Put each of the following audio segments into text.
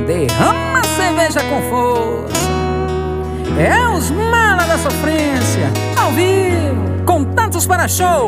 derrama cerveja com força. É os Malas da Sofrência, ao vivo. Contatos para show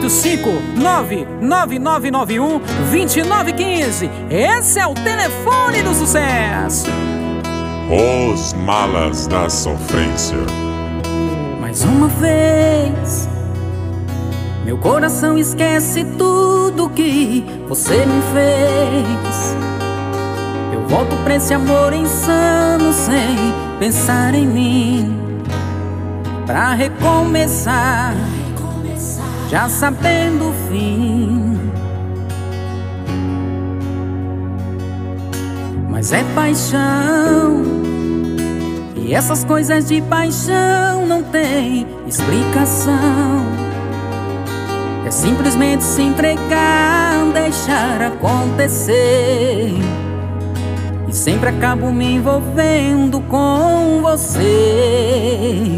859-9991-2915. Esse é o telefone do sucesso. Os Malas da Sofrência. Mais uma vez, meu coração esquece tudo que você me fez. Eu volto pra esse amor insano sem pensar em mim, pra recomeçar, já sabendo o fim. Mas é paixão, e essas coisas de paixão não tem explicação. É simplesmente se entregar, deixar acontecer. E sempre acabo me envolvendo com você.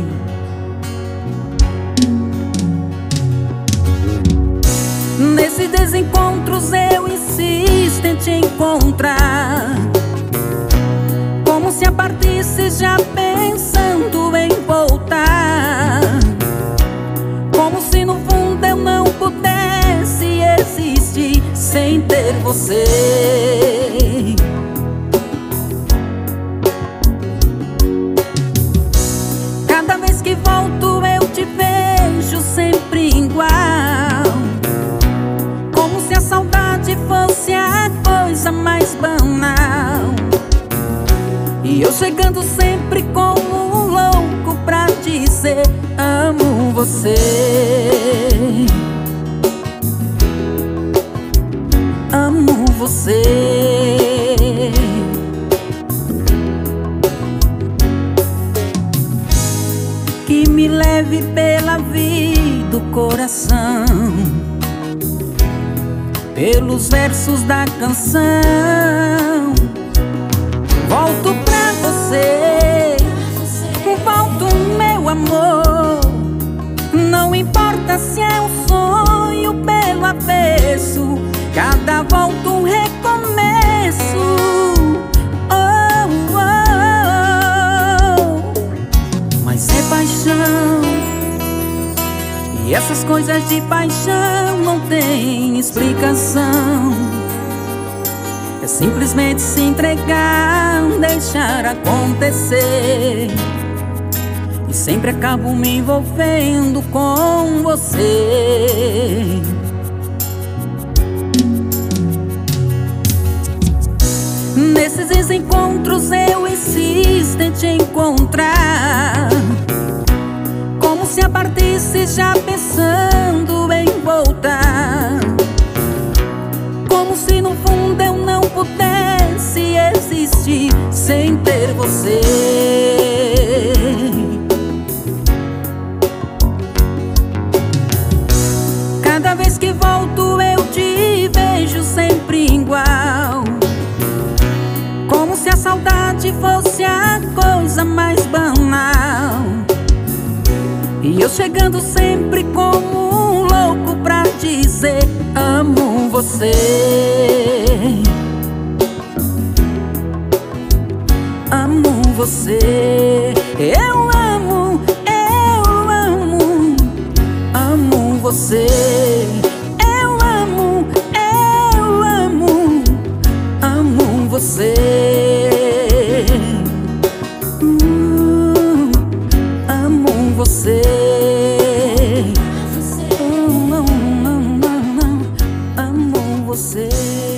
Nesses desencontros eu insisto em te encontrar, como se a partisse já pensando em voltar. Como se no fundo eu não pudesse existir sem ter você. Cada vez que volto eu te vejo sempre igual, como se a saudade fosse a coisa mais banal. E eu chegando sempre como um louco pra dizer amo você. Amo você. Que me leve pela vida o coração, pelos versos da canção. Volto pra você, volto meu amor. Não importa se é um sonho pelo avesso, cada volta um recomeço. Oh, oh, oh. Mas é paixão, e essas coisas de paixão não tem explicação. É simplesmente se entregar, deixar acontecer. E sempre acabo me envolvendo com você. Nesses desencontros eu insisto em te encontrar, como se a partisse já pensando em voltar. Como se no fundo eu não pudesse existir sem ter você. Cada vez que volto eu te vejo sempre igual, como se a saudade fosse a coisa mais banal. E eu chegando sempre como um louco pra dizer amo você. Amo você. Eu amo, amo você. Eu amo, amo você. Amo você. Amo você.